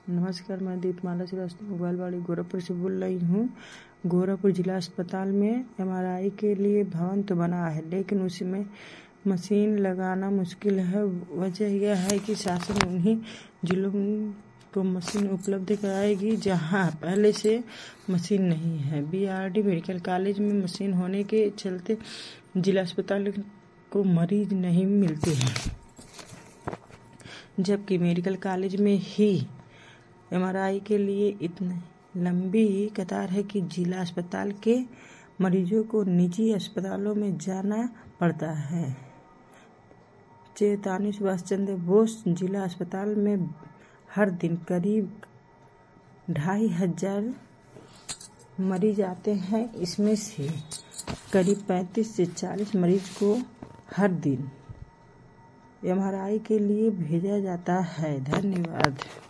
नमस्कार, मैं दीपमाला श्रीवास्तव मोबाइलवाड़ी गोरखपुर से बोल रही हूँ। गोरखपुर जिला अस्पताल में एमआरआई के लिए भवन तो बना है, लेकिन उसमें मशीन लगाना मुश्किल है। वजह यह है कि शासन उन्हीं जिलों को मशीन उपलब्ध कराएगी जहां पहले से मशीन नहीं है। बीआरडी मेडिकल कॉलेज में मशीन होने के चलते जिला अस्पताल को मरीज नहीं मिलते हैं, जबकि मेडिकल कॉलेज में ही एमआरआई के लिए इतनी लंबी कतार है कि जिला अस्पताल के मरीजों को निजी अस्पतालों में जाना पड़ता है। नेताजी सुभाष चंद्र बोस जिला अस्पताल में हर दिन करीब 2500 मरीज आते हैं। इसमें से करीब 35 से 40 मरीज को हर दिन एमआरआई के लिए भेजा जाता है। धन्यवाद।